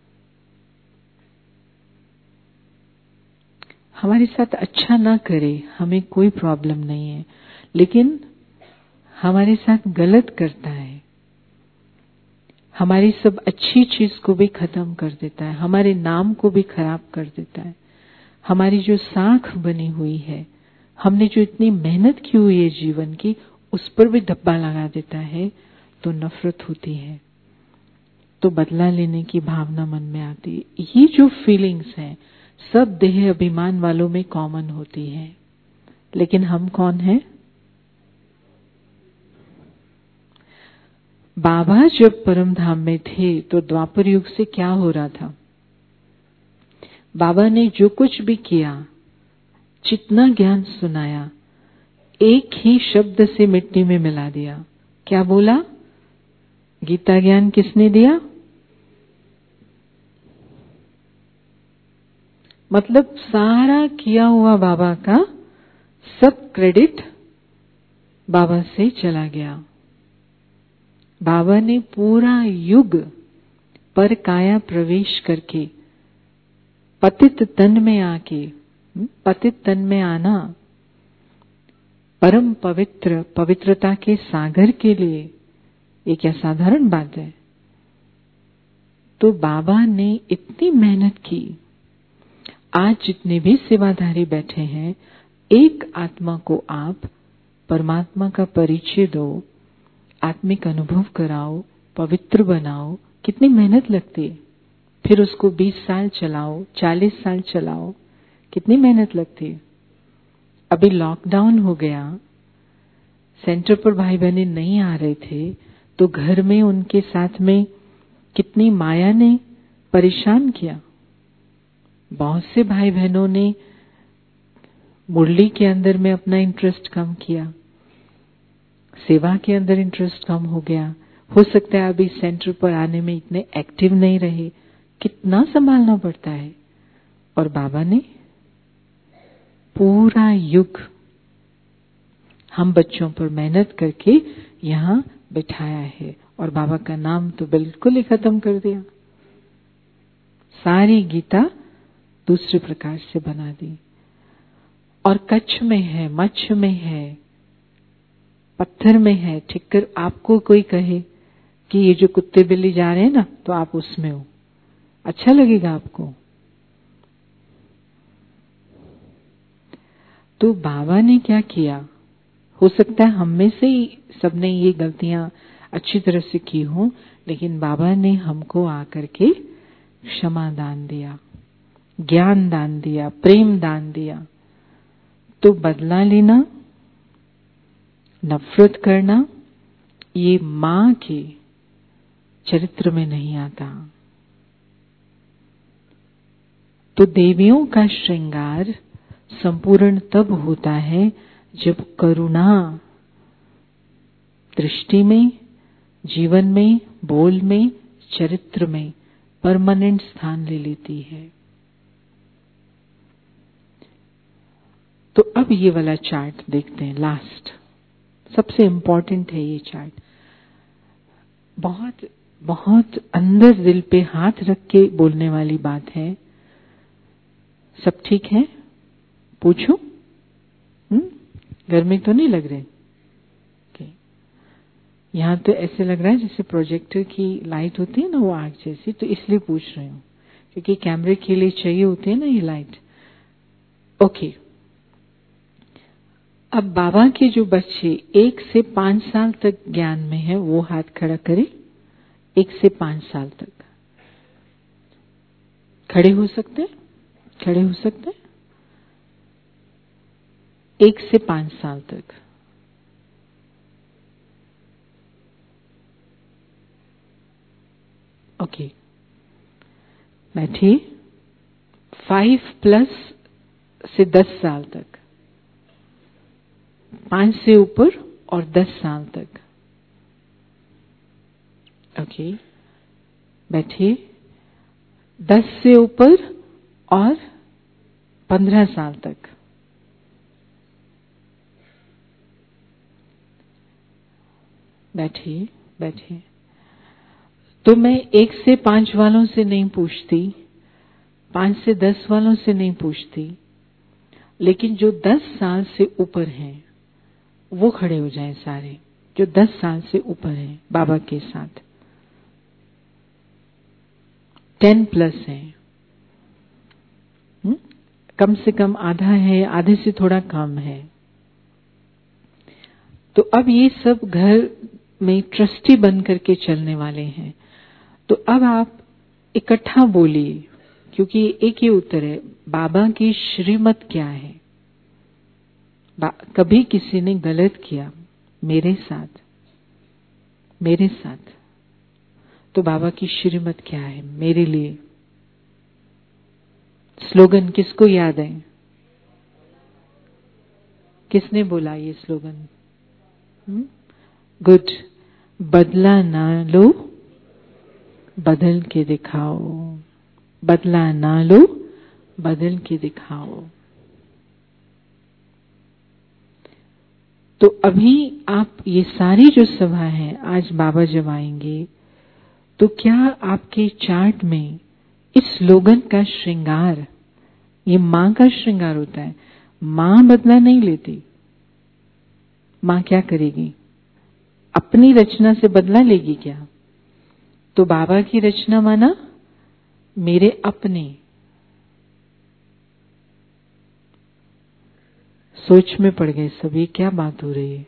हमारे साथ अच्छा ना करे, हमें कोई प्रॉब्लम नहीं है, लेकिन हमारे साथ गलत करता है, हमारी सब अच्छी चीज को भी खत्म कर देता है, हमारे नाम को भी खराब कर देता है, हमारी जो साख बनी हुई है, हमने जो इतनी मेहनत की हुई है जीवन की, उस पर भी धब्बा लगा देता है, तो नफरत होती है। तो बदला लेने की भावना मन में आती है। ये जो फीलिंग्स हैं सब देह अभिमान वालों में कॉमन होती है। लेकिन हम कौन हैं? बाबा जब परम धाम में थे तो द्वापर युग से क्या हो रहा था? बाबा ने जो कुछ भी किया, जितना ज्ञान सुनाया, एक ही शब्द से मिट्टी में मिला दिया। क्या बोला? गीता ज्ञान किसने दिया? मतलब सारा किया हुआ बाबा का सब क्रेडिट बाबा से चला गया। बाबा ने पूरा युग पर काया प्रवेश करके पतित तन में आके, पतित तन में आना परम पवित्र पवित्रता के सागर के लिए ये क्या साधारण बात है? तो बाबा ने इतनी मेहनत की। आज जितने भी सेवाधारी बैठे हैं, एक आत्मा को आप परमात्मा का परिचय दो, आत्मिक अनुभव कराओ, पवित्र बनाओ। कितनी मेहनत लगती है। फिर उसको 20 साल चलाओ, 40 साल चलाओ, कितनी मेहनत लगती है। अभी लॉकडाउन हो गया, सेंटर पर भाई बहनें नहीं आ रहे थे, तो घर में उनके साथ में कितनी माया ने परेशान किया। बहुत से भाई बहनों ने मुरली के अंदर में अपना इंटरेस्ट कम किया, सेवा के अंदर इंटरेस्ट कम हो गया। हो सकता है अभी सेंटर पर आने में इतने एक्टिव नहीं रहे। कितना संभालना पड़ता है। और बाबा ने पूरा युग हम बच्चों पर मेहनत करके यहाँ बिठाया है और बाबा का नाम तो बिल्कुल ही खत्म कर दिया। सारी गीता दूसरे प्रकार से बना दी। और कच्छ में है, मच्छ में है, पत्थर में है, ठीक कर आपको कोई कहे कि ये जो कुत्ते बिल्ली जा रहे हैं ना, तो आप उसमें हो, अच्छा लगेगा आपको? तो बाबा ने क्या किया, हो सकता है हम में से ही सबने ये गलतियां अच्छी तरह से की हो, लेकिन बाबा ने हमको आकर के क्षमा दान दिया, ज्ञान दान दिया, प्रेम दान दिया। तो बदला लेना, नफरत करना, ये मां के चरित्र में नहीं आता। तो देवियों का श्रृंगार संपूर्ण तब होता है जब करुणा दृष्टि में, जीवन में, बोल में, चरित्र में परमानेंट स्थान ले लेती है। तो अब ये वाला चार्ट देखते हैं, लास्ट सबसे इंपॉर्टेंट है ये चार्ट। बहुत बहुत अंदर दिल पे हाथ रख के बोलने वाली बात है। सब ठीक है? पूछूं? घर में तो नहीं लग रहे? यहाँ तो ऐसे लग रहा है जैसे प्रोजेक्टर की लाइट होती है ना, वो आग जैसी, तो इसलिए पूछ रही हूँ क्योंकि कैमरे के लिए चाहिए होती है ना ये लाइट। ओके। अब बाबा के जो बच्चे 1 से 5 साल तक ज्ञान में है वो हाथ खड़ा करें। 1 से 5 साल तक खड़े हो सकते हैं? खड़े हो सकते हैं? 1 से 5 साल तक। ओके, बैठिए। 5+ से 10 साल तक, 5 से ऊपर और 10 साल तक। ओके, बैठिए। 10 से ऊपर और 15 साल तक। बैठिए, बैठिए। तो मैं 1 से 5 वालों से नहीं पूछती, 5 से 10 वालों से नहीं पूछती, लेकिन जो 10 साल से ऊपर हैं वो खड़े हो जाएं सारे, जो 10 साल से ऊपर हैं बाबा के साथ। 10+ है, कम से कम आधा है, आधे से थोड़ा कम है। तो अब ये सब घर में ट्रस्टी बन करके चलने वाले हैं। तो अब आप इकट्ठा बोलिए, क्योंकि एक ही उत्तर है, बाबा की श्रीमत क्या है। कभी किसी ने गलत किया मेरे साथ, तो बाबा की श्रीमत क्या है मेरे लिए। स्लोगन किसको याद है? किसने बोला ये स्लोगन? गुड। बदला ना लो, बदल के दिखाओ। बदला ना लो, बदल के दिखाओ। तो अभी आप ये सारी जो सभा है, आज बाबा जब आएंगे तो क्या आपके चार्ट में इस स्लोगन का श्रृंगार, ये मां का श्रृंगार होता है। मां बदला नहीं लेती। मां क्या करेगी? अपनी रचना से बदला लेगी क्या? तो बाबा की रचना माना मेरे अपने। सोच में पड़ गए सब, ये क्या बात हो रही है?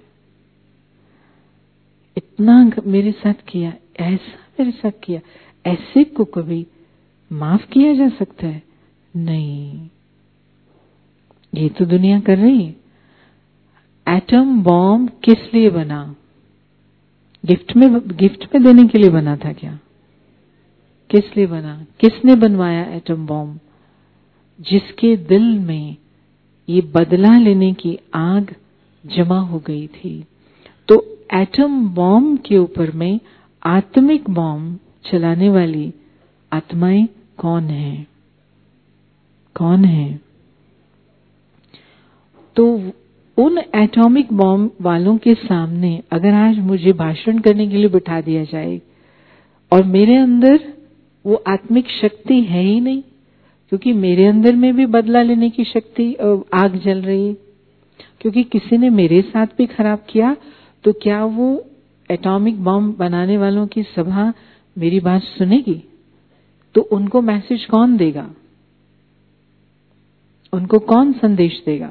इतना मेरे साथ किया, ऐसा मेरे साथ किया, ऐसे को कभी माफ किया जा सकता है? नहीं, ये तो दुनिया कर रही है। एटम बॉम्ब किस लिए बना? गिफ्ट में देने के लिए बना था क्या? किस लिए बना? किसने बनवाया एटम बॉम्ब? जिसके दिल में ये बदला लेने की आग जमा हो गई थी। तो एटम बॉम्ब के ऊपर में आत्मिक बॉम्ब चलाने वाली आत्माएं कौन है? कौन है? तो उन एटॉमिक बॉम्ब वालों के सामने अगर आज मुझे भाषण करने के लिए बिठा दिया जाए और मेरे अंदर वो आत्मिक शक्ति है ही नहीं, क्योंकि मेरे अंदर में भी बदला लेने की शक्ति आग जल रही है, क्योंकि किसी ने मेरे साथ भी खराब किया, तो क्या वो एटॉमिक बॉम्ब बनाने वालों की सभा मेरी बात सुनेगी? तो उनको मैसेज कौन देगा? उनको कौन संदेश देगा?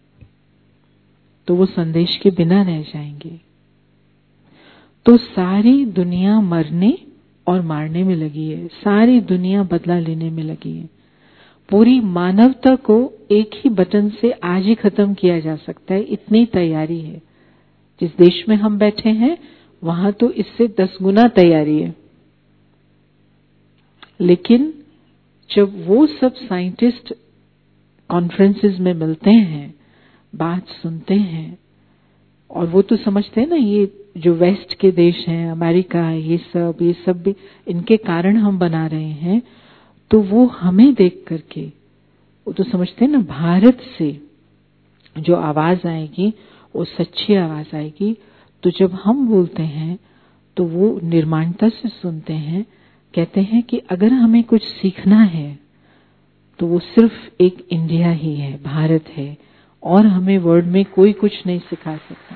तो वो संदेश के बिना रह जाएंगे। तो सारी दुनिया मरने और मारने में लगी है, सारी दुनिया बदला लेने में लगी है। पूरी मानवता को एक ही बटन से आज ही खत्म किया जा सकता है, इतनी तैयारी है। जिस देश में हम बैठे हैं वहां तो इससे 10 गुना तैयारी है। लेकिन जब वो सब साइंटिस्ट कॉन्फ्रेंसेस में मिलते हैं, बात सुनते हैं, और वो तो समझते हैं ना, ये जो वेस्ट के देश हैं, अमेरिका है, ये सब भी इनके कारण हम बना रहे हैं, तो वो हमें देख करके वो तो समझते हैं ना, भारत से जो आवाज आएगी वो सच्ची आवाज आएगी। तो जब हम बोलते हैं तो वो निर्माणता से सुनते हैं, कहते हैं कि अगर हमें कुछ सीखना है तो वो सिर्फ एक इंडिया ही है, भारत है, और हमें वर्ल्ड में कोई कुछ नहीं सिखा सकता।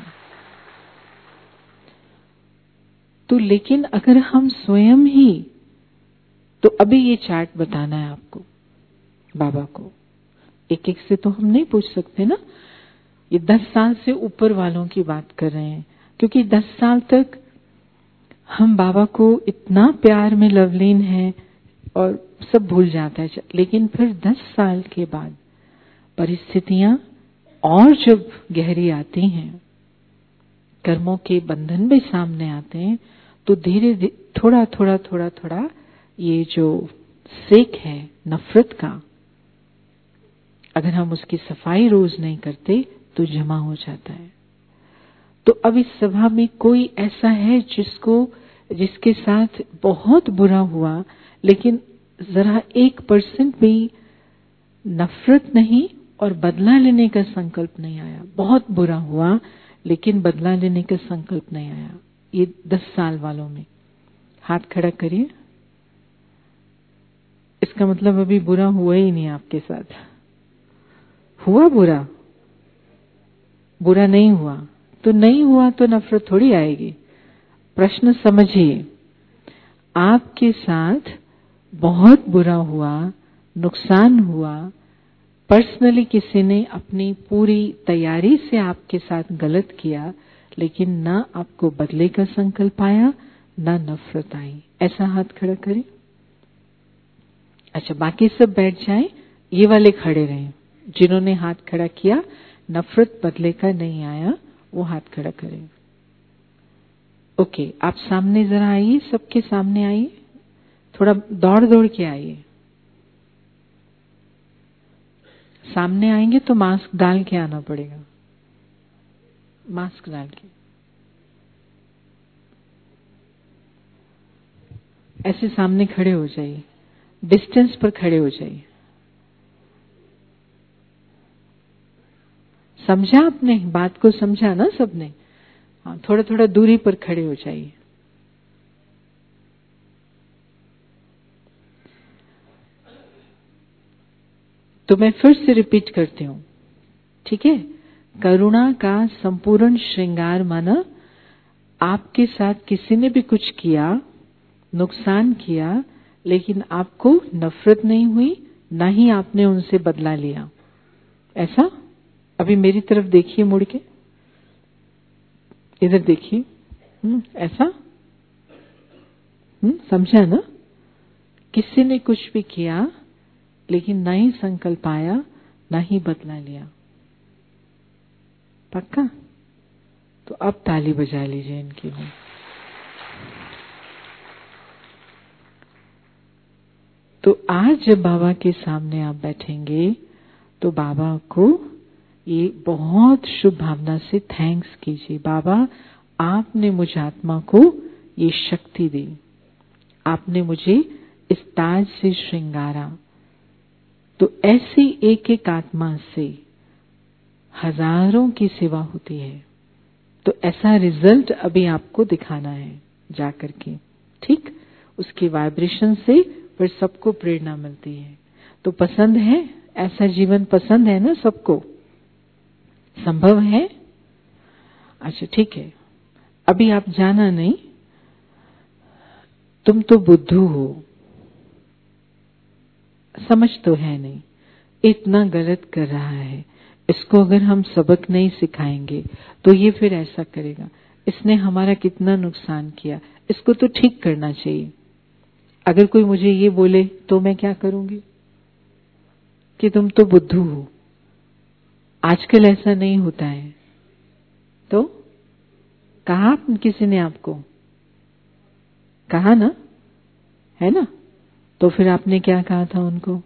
तो लेकिन अगर हम स्वयं ही, तो अभी ये चार्ट बताना है आपको, बाबा को एक एक से तो हम नहीं पूछ सकते ना, ये 10 साल से ऊपर वालों की बात कर रहे हैं, क्योंकि 10 साल तक हम बाबा को इतना प्यार में लवलीन हैं और सब भूल जाता है। लेकिन फिर 10 साल के बाद परिस्थितियां और जब गहरी आती हैं, कर्मों के बंधन भी सामने आते हैं, तो धीरे धीरे थोड़ा ये जो सेक है नफरत का, अगर हम उसकी सफाई रोज नहीं करते तो जमा हो जाता है। तो अब इस सभा में कोई ऐसा है जिसके साथ बहुत बुरा हुआ, लेकिन जरा 1% भी नफरत नहीं और बदला लेने का संकल्प नहीं आया। बहुत बुरा हुआ लेकिन बदला लेने का संकल्प नहीं आया। ये 10 साल वालों में हाथ खड़ा करिए। इसका मतलब अभी बुरा हुआ ही नहीं आपके साथ। हुआ बुरा नहीं हुआ, तो नहीं हुआ तो नफरत थोड़ी आएगी। प्रश्न समझिए, आपके साथ बहुत बुरा हुआ, नुकसान हुआ, पर्सनली किसी ने अपनी पूरी तैयारी से आपके साथ गलत किया, लेकिन ना आपको बदले का संकल्प आया, ना नफरत आई। ऐसा हाथ खड़ा करें। अच्छा, बाकी सब बैठ जाएं, ये वाले खड़े रहें। जिन्होंने हाथ खड़ा किया, नफरत बदले का नहीं आया, वो हाथ खड़ा करें। ओके, आप सामने जरा आइए, सबके सामने आइए, थोड़ा दौड़ के आइए। सामने आएंगे तो मास्क डाल के आना पड़ेगा, मास्क डाल के। ऐसे सामने खड़े हो जाइए, डिस्टेंस पर खड़े हो जाइए। समझा आपने बात को? समझा ना सबने? हाँ, थोड़ा दूरी पर खड़े हो जाइए। तो मैं फिर से रिपीट करती हूँ, ठीक है? करुणा का संपूर्ण श्रृंगार माना आपके साथ किसी ने भी कुछ किया, नुकसान किया, लेकिन आपको नफरत नहीं हुई, ना ही आपने उनसे बदला लिया। ऐसा? अभी मेरी तरफ देखिए, मुड़ के इधर देखिए। ऐसा? समझा ना? किसी ने कुछ भी किया, लेकिन ना ही संकल्प आया, ना ही बदला लिया। पक्का? तो अब ताली बजा लीजिए इनकी भी। तो आज जब बाबा के सामने आप बैठेंगे तो बाबा को ये बहुत शुभ भावना से थैंक्स कीजिए। बाबा, आपने मुझ आत्मा को ये शक्ति दी, आपने मुझे इस ताज से श्रृंगारा। तो ऐसी एक एक आत्मा से हजारों की सेवा होती है। तो ऐसा रिजल्ट अभी आपको दिखाना है जाकर के, ठीक? उसके वाइब्रेशन से फिर सबको प्रेरणा मिलती है। तो पसंद है ऐसा जीवन? पसंद है ना सबको? संभव है? अच्छा ठीक है। अभी आप जाना नहीं, तुम तो बुद्धू हो, समझ तो है नहीं, इतना गलत कर रहा है, इसको अगर हम सबक नहीं सिखाएंगे तो ये फिर ऐसा करेगा, इसने हमारा कितना नुकसान किया, इसको तो ठीक करना चाहिए। अगर कोई मुझे ये बोले तो मैं क्या करूंगी कि तुम तो बुद्धू हो। आजकल ऐसा नहीं होता है। तो कहा किसी ने आपको कहा ना, है ना? तो फिर आपने क्या कहा था उनको?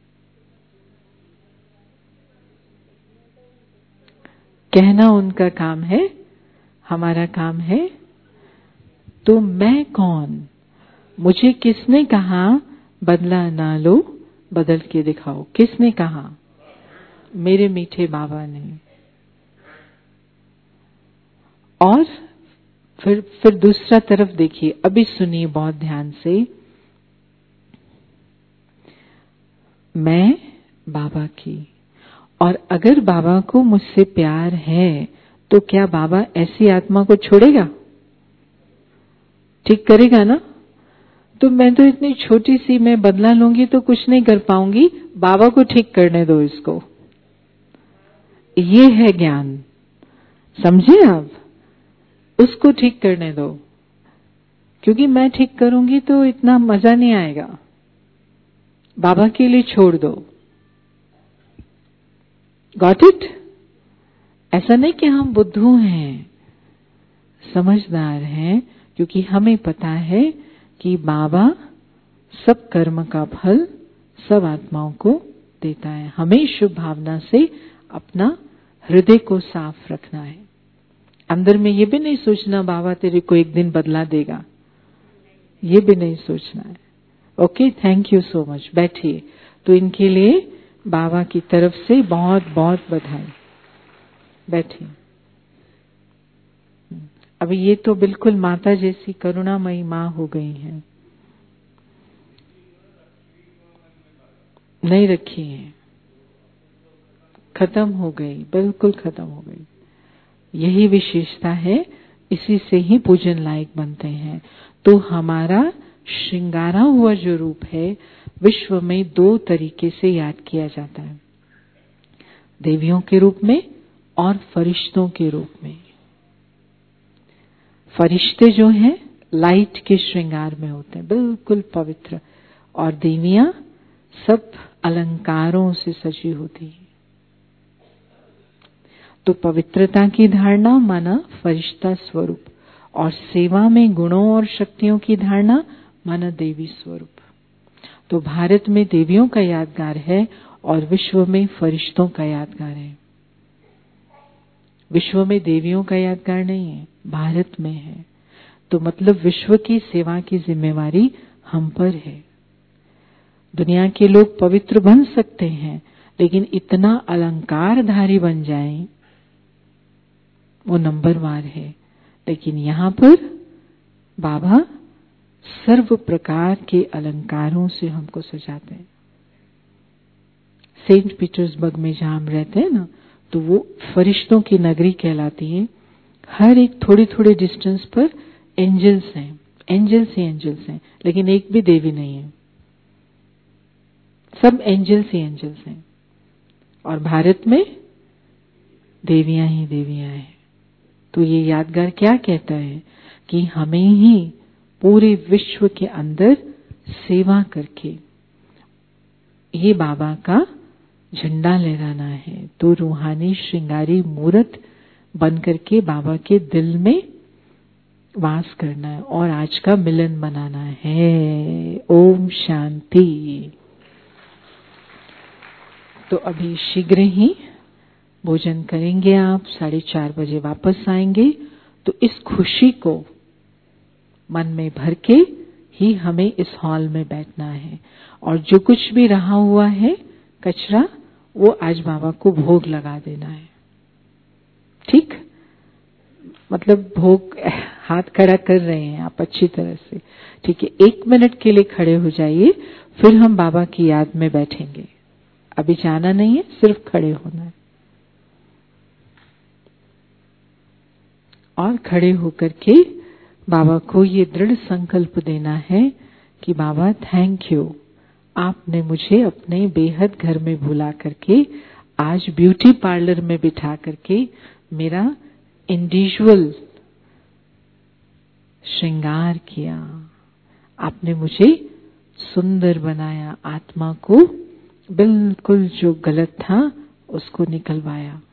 कहना उनका काम है, हमारा काम है। तो मैं कौन? मुझे किसने कहा बदला ना लो, बदल के दिखाओ? किसने कहा? मेरे मीठे बाबा ने। और फिर दूसरा तरफ देखिए, अभी सुनिए बहुत ध्यान से। मैं बाबा की, और अगर बाबा को मुझसे प्यार है तो क्या बाबा ऐसी आत्मा को छोड़ेगा? ठीक करेगा ना? तो मैं तो इतनी छोटी सी, मैं बदला लूंगी तो कुछ नहीं कर पाऊंगी, बाबा को ठीक करने दो इसको। ये है ज्ञान, समझे आप? उसको ठीक करने दो, क्योंकि मैं ठीक करूंगी तो इतना मजा नहीं आएगा, बाबा के लिए छोड़ दो। Got it? ऐसा नहीं कि हम बुद्धू हैं, समझदार हैं, क्योंकि हमें पता है कि बाबा सब कर्म का फल सब आत्माओं को देता है। हमें शुभ भावना से अपना हृदय को साफ रखना है। अंदर में ये भी नहीं सोचना बाबा तेरे को एक दिन बदला देगा, ये भी नहीं सोचना है। Okay, thank you so much. बैठिए। तो इनके लिए बाबा की तरफ से बहुत बहुत बधाई। बैठिए। अभी ये तो बिल्कुल माता जैसी करुणामयी माँ हो गई हैं। नहीं रखी है, खत्म हो गई, बिल्कुल खत्म हो गई। यही विशेषता है, इसी से ही पूजन लायक बनते हैं। तो हमारा श्रृंगारा हुआ जो रूप है, विश्व में दो तरीके से याद किया जाता है, देवियों के रूप में और फरिश्तों के रूप में। फरिश्ते जो हैं लाइट के श्रृंगार में होते हैं, बिल्कुल पवित्र, और देवियां सब अलंकारों से सजी होती हैं। तो पवित्रता की धारणा माना फरिश्ता स्वरूप, और सेवा में गुणों और शक्तियों की धारणा माना देवी स्वरूप। तो भारत में देवियों का यादगार है और विश्व में फरिश्तों का यादगार है। विश्व में देवियों का यादगार नहीं है, भारत में है। तो मतलब विश्व की सेवा की जिम्मेवारी हम पर है। दुनिया के लोग पवित्र बन सकते हैं, लेकिन इतना अलंकारधारी बन जाएं, वो नंबरवार है। लेकिन यहाँ पर बाबा सर्व प्रकार के अलंकारों से हमको सजाते हैं। सेंट पीटर्सबर्ग में जहां हम रहते हैं ना, तो वो फरिश्तों की नगरी कहलाती है। हर एक थोड़ी थोड़ी डिस्टेंस पर एंजल्स हैं, एंजल्स ही एंजल्स हैं, लेकिन एक भी देवी नहीं है, सब एंजल्स ही एंजल्स हैं। और भारत में देवियां ही देवियां हैं। तो ये यादगार क्या कहता है कि हमें ही पूरे विश्व के अंदर सेवा करके ये बाबा का झंडा लहराना है। तो रूहानी श्रृंगारी मूर्त बन करके बाबा के दिल में वास करना है और आज का मिलन मनाना है। ओम शांति। तो अभी शीघ्र ही भोजन करेंगे आप, 4:30 बजे वापस आएंगे। तो इस खुशी को मन में भर के ही हमें इस हॉल में बैठना है, और जो कुछ भी रहा हुआ है कचरा, वो आज बाबा को भोग लगा देना है। ठीक, मतलब भोग हाथ खड़ा कर रहे हैं आप अच्छी तरह से, ठीक है। 1 मिनट के लिए खड़े हो जाइए, फिर हम बाबा की याद में बैठेंगे। अभी जाना नहीं है, सिर्फ खड़े होना है। और खड़े होकर के बाबा को ये दृढ़ संकल्प देना है कि बाबा थैंक यू, आपने मुझे अपने बेहद घर में बुला करके आज ब्यूटी पार्लर में बिठा करके मेरा इंडिविजुअल श्रृंगार किया। आपने मुझे सुंदर बनाया, आत्मा को बिल्कुल जो गलत था उसको निकलवाया।